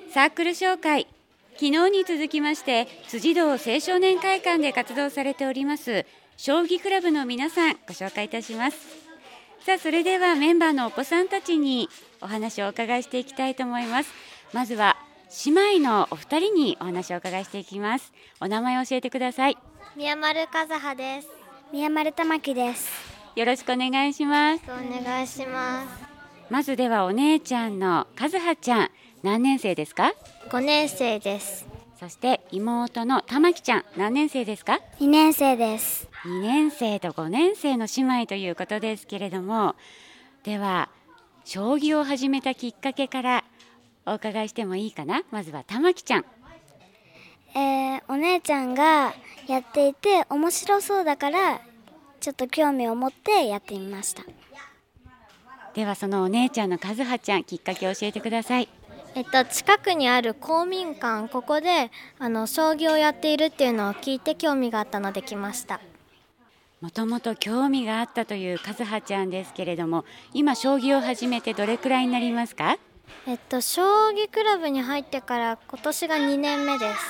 サークル紹介。昨日に続きまして辻堂青少年会館で活動されております将棋クラブの皆さんご紹介いたします。さあ、それではメンバーのお子さんたちにお話をお伺いしていきたいと思います。まずは姉妹のお二人にお話をお伺いしていきます。お名前を教えてください。 宮丸和葉です。 宮丸玉木です。 よろしくお願いします。 お願いします。 まずではお姉ちゃんの和葉ちゃん、何年生ですか 5年生です。 そして妹の玉木ちゃん、何年生ですか 2年生です。 2年生と5年生の姉妹ということですけれども、では将棋を始めたきっかけからお伺いしてもいいかな。まずは玉木ちゃん。 お姉ちゃんがやっていて面白そうだからちょっと興味を持ってやってみました。 ではそのお姉ちゃんの和葉ちゃん、きっかけを教えてください。 近くにある公民館、ここで将棋をやっているっていうのを聞いて興味があったので来ました。 もともと興味があったという和葉ちゃんですけれども、今将棋を始めてどれくらいになりますか？ 将棋クラブに入ってから今年が2年目です。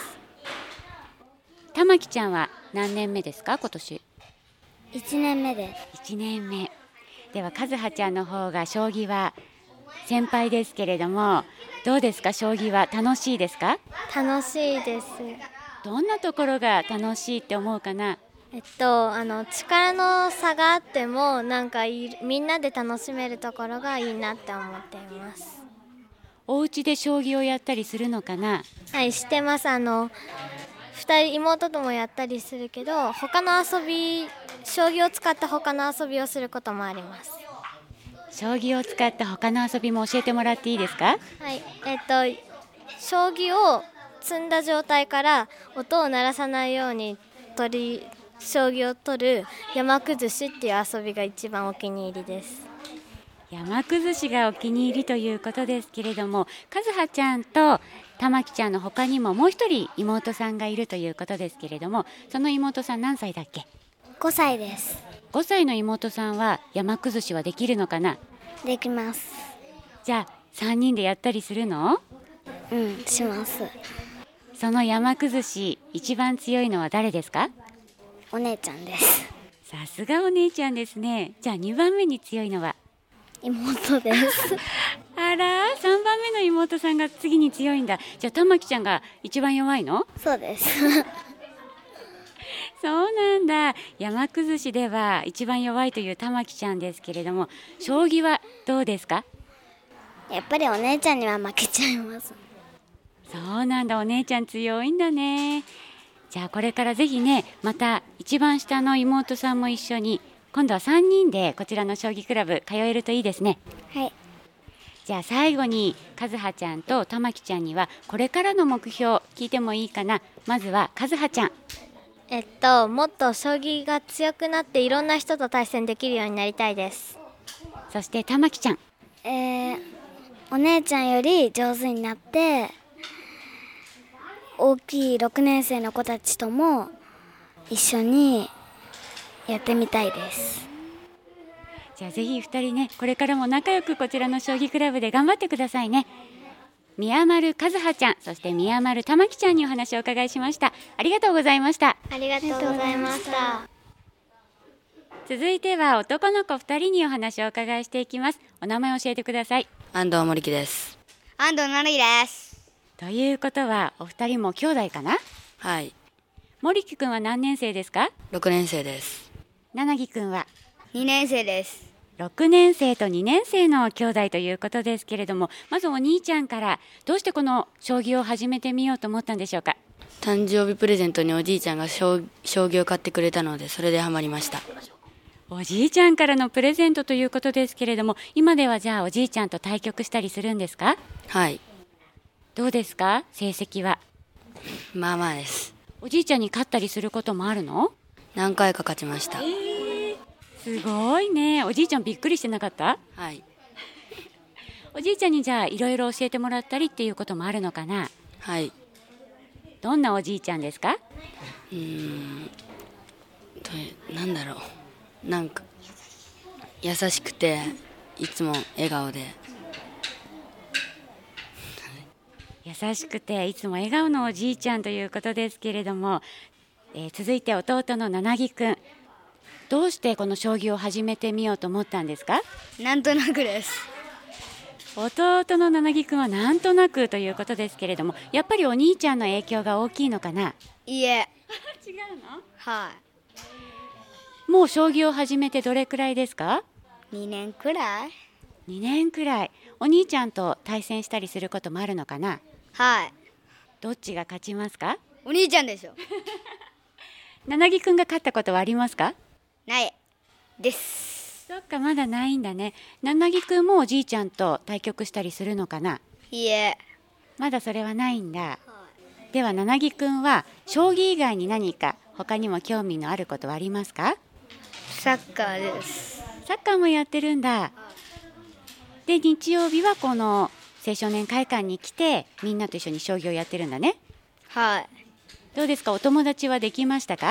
玉木ちゃんは何年目ですか？今年 1年目です。 1年目では和葉ちゃんの方が将棋は先輩ですけれども、どうですか？将棋は楽しいですか？ 楽しいです。 どんなところが楽しいって思うかな？ 力の差があってもみんなで楽しめるところがいいなって思っています。 お家で将棋をやったりするのかな？ はい、してます。2人妹ともやったりするけど、将棋を使った他の遊びをすることもあります。 将棋を使った他の遊びも教えてもらっていいですか？ はい、将棋を積んだ状態から音を鳴らさないように将棋を取る山崩しっていう遊びが一番お気に入りです。 山崩しがお気に入りということですけれども、和葉ちゃんと玉木ちゃんの他にももう一人妹さんがいるということですけれども、その妹さん何歳だっけ 5歳です。 ？5歳の妹さんは山崩しはできるのかな？ できます。 じゃあ3人でやったりするの？ します。 その山崩し一番強いのは誰ですか？ お姉ちゃんです。 さすがお姉ちゃんですね。じゃあ2番目に強いのは？ 妹です。 あら、3番目の妹さんが次に強いんだ。じゃあ玉木ちゃんが一番弱いの？ そうです。 そうなんだ。山崩しでは一番弱いという玉木ちゃんですけれども、将棋はどうですか？ やっぱりお姉ちゃんには負けちゃいます。 そうなんだ、お姉ちゃん強いんだね。じゃあこれからぜひね、また一番下の妹さんも一緒に今度は3人でこちらの将棋クラブ通えるといいですね。 はい。 じゃあ最後に和葉ちゃんと玉木ちゃんにはこれからの目標聞いてもいいかな。まずは和葉ちゃん。 もっと将棋が強くなっていろんな人と対戦できるようになりたいです。 そして玉木ちゃん。 お姉ちゃんより上手になって大きい6年生の子たちとも一緒にやってみたいです。 じゃあぜひ2人ね、これからも仲良くこちらの将棋クラブで頑張ってくださいね。宮丸和葉ちゃん、そして宮丸玉木ちゃんにお話をお伺いしました。ありがとうございました。 ありがとうございました。 続いては男の子2人にお話をお伺いしていきます。お名前を教えてください。 安藤森木です。 安藤成樹です。 ということはお二人も兄弟かな？ はい。 森木くんは何年生ですか 6年生です。 七木くんは 2年生です。 6年生と2年生の兄弟ということですけれども、まずお兄ちゃんからどうしてこの将棋を始めてみようと思ったんでしょうか？ 誕生日プレゼントにおじいちゃんが将棋を買ってくれたので、それでハマりました。 おじいちゃんからのプレゼントということですけれども、今ではじゃあおじいちゃんと対局したりするんですか？ はい。 どうですか？成績は。 まあまあです。 おじいちゃんに勝ったりすることもあるの？ 何回か勝ちました。 すごいね。おじいちゃんびっくりしてなかった？ はい。 おじいちゃんにじゃあいろいろ教えてもらったりっていうこともあるのかな？ はい。 どんなおじいちゃんですか？ なんだろう。優しくていつも笑顔で。 優しくていつも笑顔のおじいちゃんということですけれども、続いて弟のななぎくん、どうしてこの将棋を始めてみようと思ったんですか？ なんとなくです。 弟のななぎくんはなんとなくということですけれども、やっぱりお兄ちゃんの影響が大きいのかな？ いいえ。 違うの？ はもう将棋を始めてどれくらいですか？ い。2年くらい。 2年くらい。お兄ちゃんと対戦したりすることもあるのかな？ はい。 どっちが勝ちますか？ お兄ちゃんでしょ。 ななぎくんが勝ったことはありますか？ ないです。 そっか、まだないんだね。ななぎくんもおじいちゃんと対局したりするのかな？ いいえ。 まだそれはないんだ。ではななぎくんは将棋以外に何か他にも興味のあることはありますか？ サッカーです。 サッカーもやってるんだ。で、日曜日はこの青少年会館に来てみんなと一緒に将棋をやってるんだね。 はい。 どうですか、お友達はできましたか？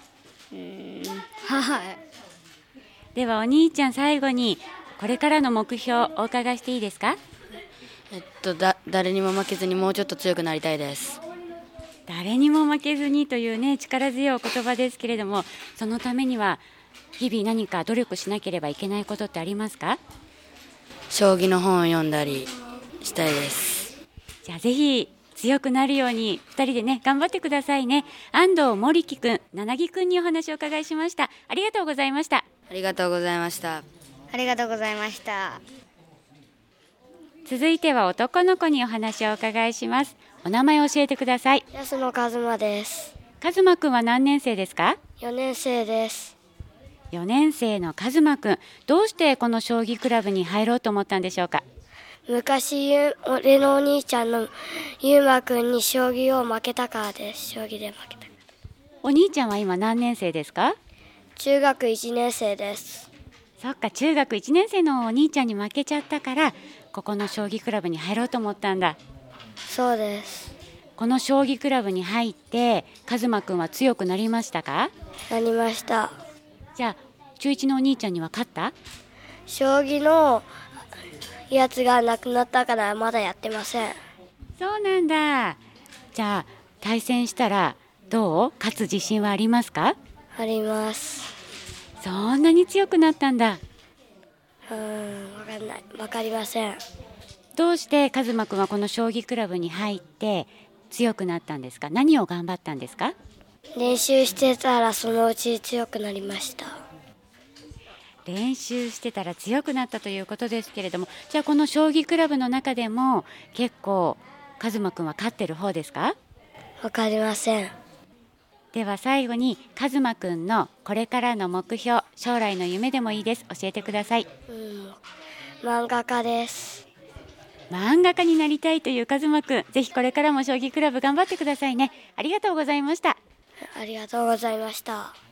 はい。 ではお兄ちゃん、最後にこれからの目標お伺いしていいですか？ 誰にも負けずにもうちょっと強くなりたいです。 誰にも負けずにというね、力強いお言葉ですけれども、そのためには日々何か努力しなければいけないことってありますか？ 将棋の本を読んだりしたいです。 じゃあぜひ強くなるように2人でね頑張ってくださいね。安藤森木くん、ななぎくんにお話をお伺いしました。ありがとうございました。 ありがとうございました。 ありがとうございました。 続いては男の子にお話をお伺いします。お名前を教えてください。 安野和馬です。 和馬くんは何年生ですか 4年生です。 ？4年生の和馬くん、どうしてこの将棋クラブに入ろうと思ったんでしょうか？ 昔俺のお兄ちゃんのゆうまくんに将棋を負けたからです。将棋で負けたから。 お兄ちゃんは今何年生ですか？ 中学1年生です。 そっか、中学1年生のお兄ちゃんに負けちゃったからここの将棋クラブに入ろうと思ったんだ。 そうです。 この将棋クラブに入って和馬くんは強くなりましたか？ なりました。 じゃあ中1のお兄ちゃんには勝った？ 将棋のやつがなくなったからまだやってません。 そうなんだ。じゃあ対戦したらどう？勝つ自信はありますか？ あります。 そんなに強くなったんだ。 わかんない。わかりません。 どうして和馬くんはこの将棋クラブに入って強くなったんですか？何を頑張ったんですか？ 練習してたらそのうち強くなりました。 練習してたら強くなったということですけれども、じゃあこの将棋クラブの中でも結構和馬くんは勝ってる方ですか？ わかりません。 では最後に和馬くんのこれからの目標、将来の夢でもいいです。教えてください。 漫画家です。 漫画家になりたいという和馬くん、ぜひこれからも将棋クラブ頑張ってくださいね。ありがとうございました。 ありがとうございました。